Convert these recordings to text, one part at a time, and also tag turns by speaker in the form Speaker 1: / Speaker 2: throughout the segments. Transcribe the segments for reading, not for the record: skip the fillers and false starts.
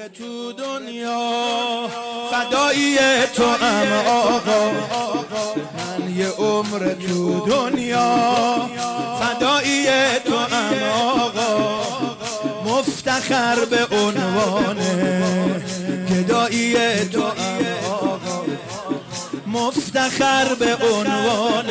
Speaker 1: تو دنیا فدایی تو ام آقا، من یه عمر تو دنیا فدایی تو ام آقا، مفتخر به عنوان گدایی تو ام آقا، مفتخر به عنوان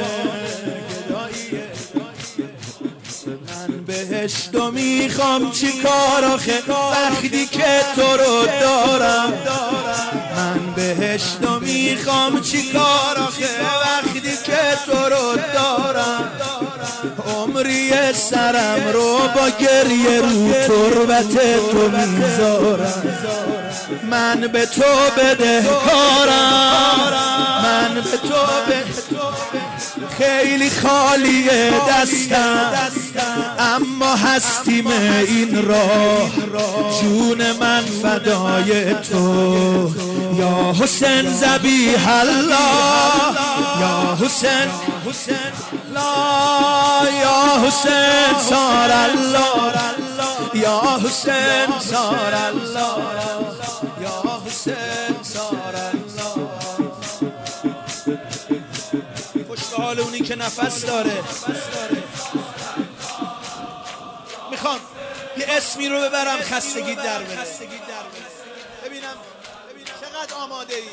Speaker 1: بهشتو میخوام چی کار آخه وقتی که تو رو دارم، من بهشتو میخوام چی کار آخه وقتی که تو رو دارم، عمری سرم رو با گریه رو تربت تو میذارم، من به تو بدهکارم، من به تو خیلی خالیه دستم، اما هستیم این راه جون من فدای تو، یا حسین ذبیح الله، یا حسین لا، یا حسین صار الله، یا حسین صار الله، یا حسین صار الله. خوش به حال اونی که نفس داره. میخوام یه اسمی رو ببرم خستگی در بره، ببینم چقدر آماده ای.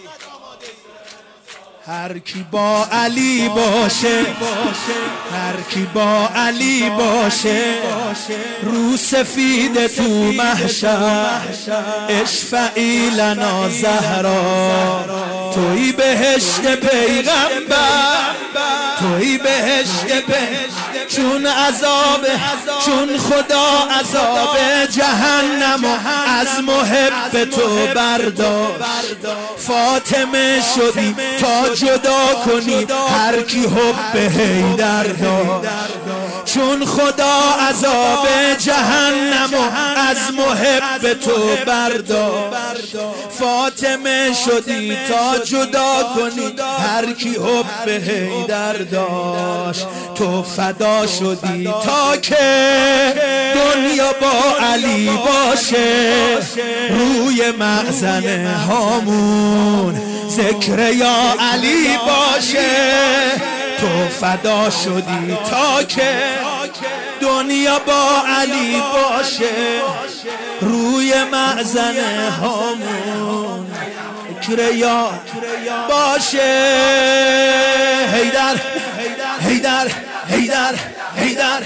Speaker 1: هر کی با علی باشه، هر کی با علی باشه، رو سفید تو محشر اشفعی لنا زهرا، توی بهشت پیغمبر، توی بهشت چون عذاب، چون خدا عذاب جهنم از محب تو برداشت، فاطمه شدی تا جدا کنی هر کی حب حیدر داشت، چون خدا عذاب جهنم از محب تو برداشت، فاطمه شدی تا جدا کنی هر کی حب حیدر داشت، تو فدا شدی تا که دنیا با علی باشه، روی مخزن هامون ذکر یا علی باشه، تو فدا شدی تا که دنیا با علی باشه، روی مخزن هامون ذکر یا باشه. حیدر حیدر حیدر حیدر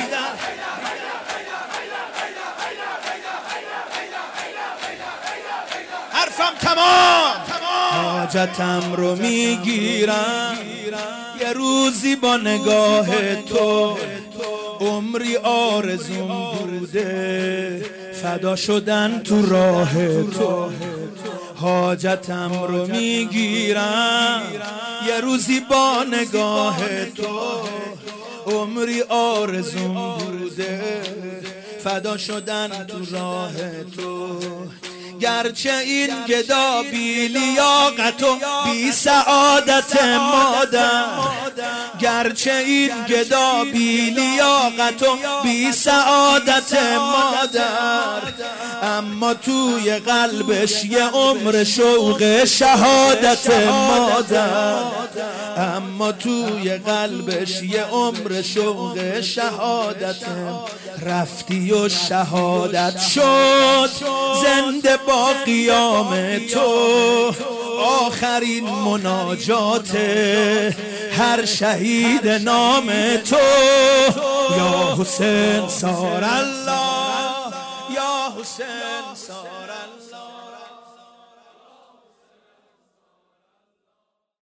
Speaker 1: حرفم تمام، حاجتم رو میگیرم یه روزی با نگاه تو، عمری آرزوم بوده فدا شدن تو راه تو، حاجتم رو میگیرم یه روزی با نگاه تو، عمری آرزوم بوده فدا شدن تو راه تو، گرچه این گدا بی لیاقت و بی سعادت مادر، گرچه این گدا بی لیاقت و بی سعادت مادر، اما توی قلبش یه عمر شوق شهادت مادر، اما توی قلبش یه عمر شوق شهادت، رفتی و شهادت شد زنده با قیام تو، آخرین مناجات هر شهید نام تو، یا حسین صار الله، یا حسین صار الله.